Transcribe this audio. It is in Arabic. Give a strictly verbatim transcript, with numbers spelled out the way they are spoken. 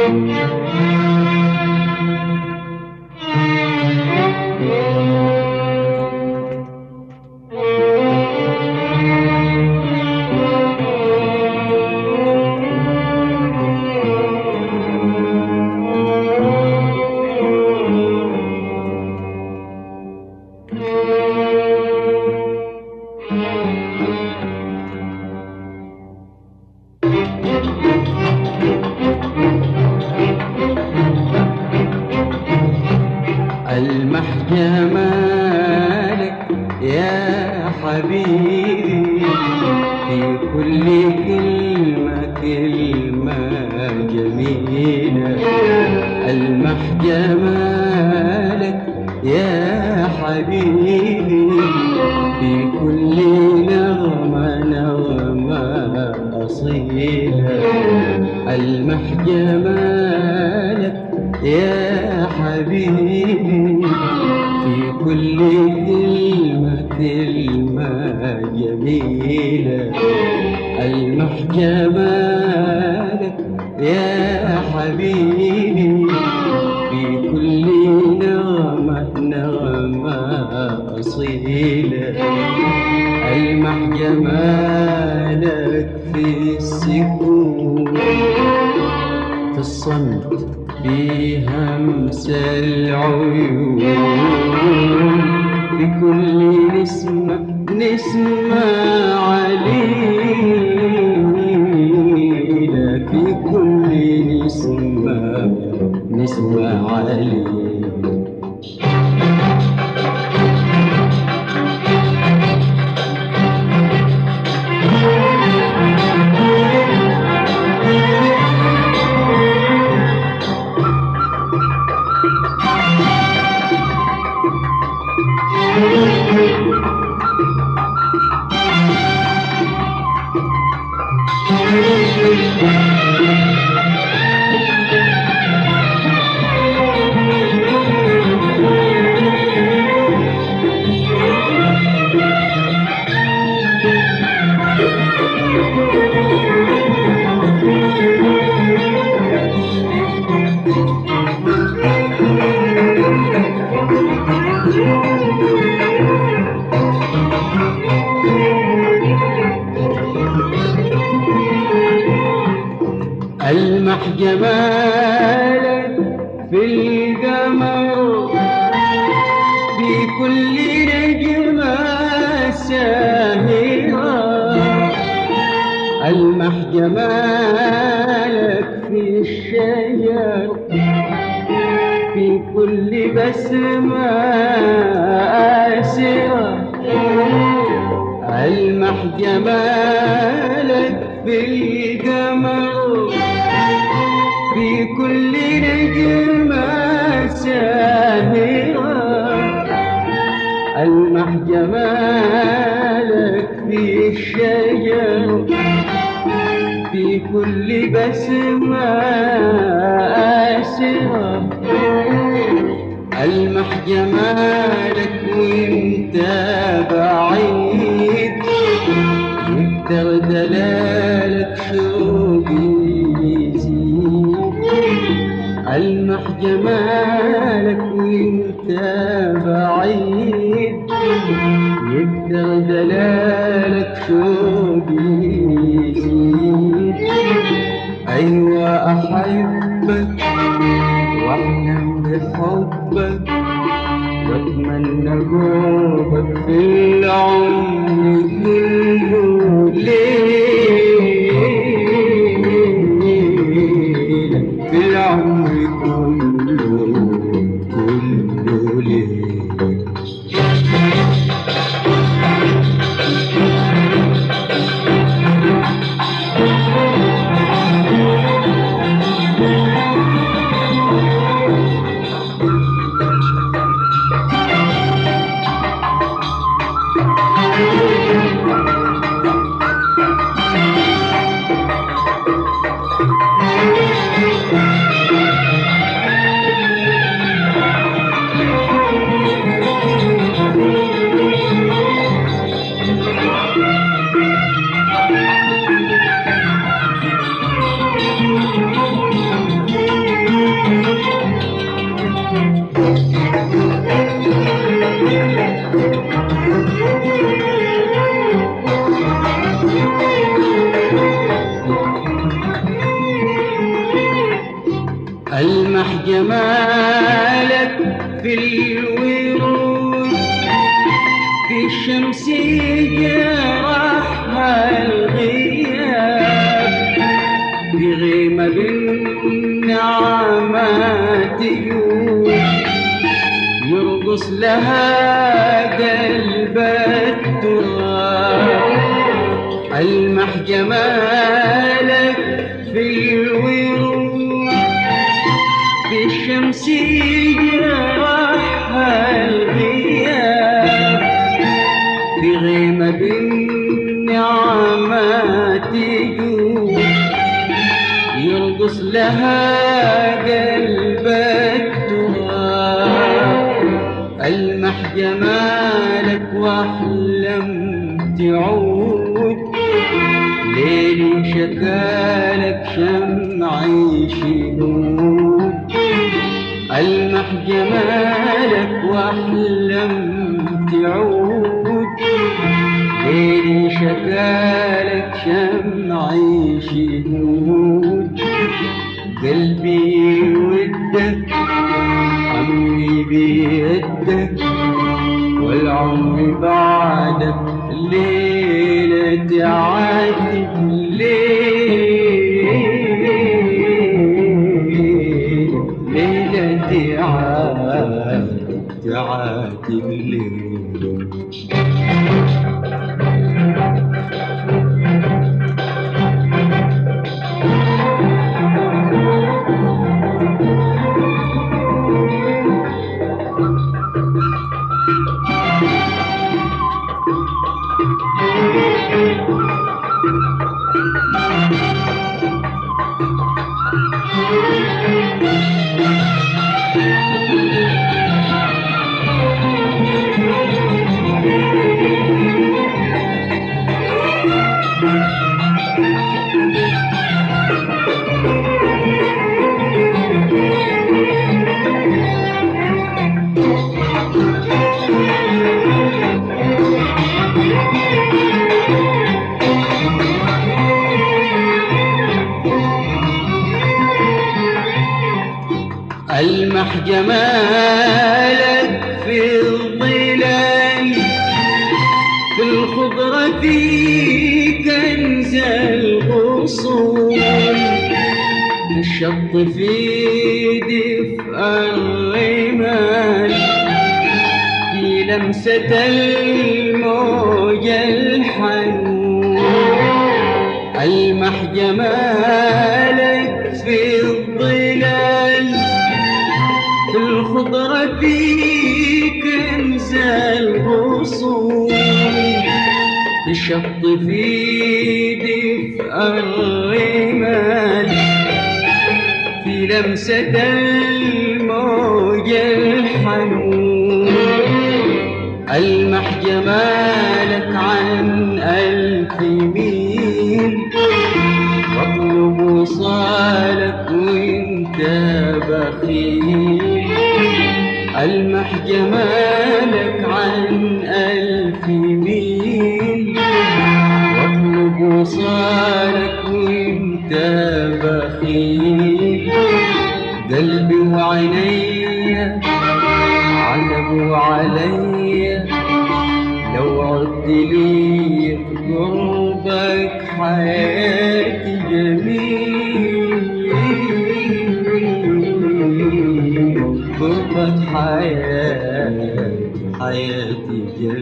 ألمح جمالك يا حبيبي في كل كلمة كلمة جميلة. ألمح جمالك يا حبيبي في كل نغمة نغمة أصيلة. ألمح جمالك يا حبيبي في كل كلمة كلمة جميلة. ألمح جمالك يا حبيبي في كل نغمة نغمة أصيلة. ألمح جمالك في السكون في الصمت في همس العيون في كل نسمة نسمة عليلة في كل نسمة نسمة عليلة. ألمح جمالك في القمر في كل نجمة ساهرة. ألمح جمالك في الشجر في كل بسمة آسرة. ألمح جمالك في القمر في كل نجمة ساهرة. ألمح جمالك في الشجر في كل بسمة آسرة. ألمح جمالك وانت بعيد يكتر دلالك شوقي يزيد. ألمح جمالك وانت بعيد يكتر دلالك شوقي يزيد. أيوة أحبك وأحلم بحبك وأتمنى قربك في العمر كله. ليلة في العمر كله كله ليلة. جمالك في الورود في الشمس جرحها الغياب في غيمة بالنعمات يوم يرقص لها قلبك تراب ألمح جمالك في الورود في الشمس جرحها الغياب في غيمة بالنعمات يجوب يرقص لها قلبك تراب ألمح جمالك واحلم تعود ليلي شكالك شمعي شهود ألمح جمالك واحلم تعود ليلي شكالك شمعي شهود قلبي ودك عمري بيدك والعمر بعدك ليلة عاتب ليل ليلة عاتب عاتب ليل ألمح جمالك في الظلال في الخضرة في كنز الغصون الشط في دفء الرمال في لمسة الموج الحنون ألمح جمالك في الظلال في الخضرة في كنز الغصون في الشط في دفء الرمال في لمسة الموج الحنون ألمح جمالك عن ألف ميل واطلب وصالك وانت بخيل ألمح جمالك عن ألف ميل واطلب وصالك وانت بخيل قلبي وعيني عتبوا عليا لو عدت لي قربك حياتي جميل قربك حياتي حياتي جميل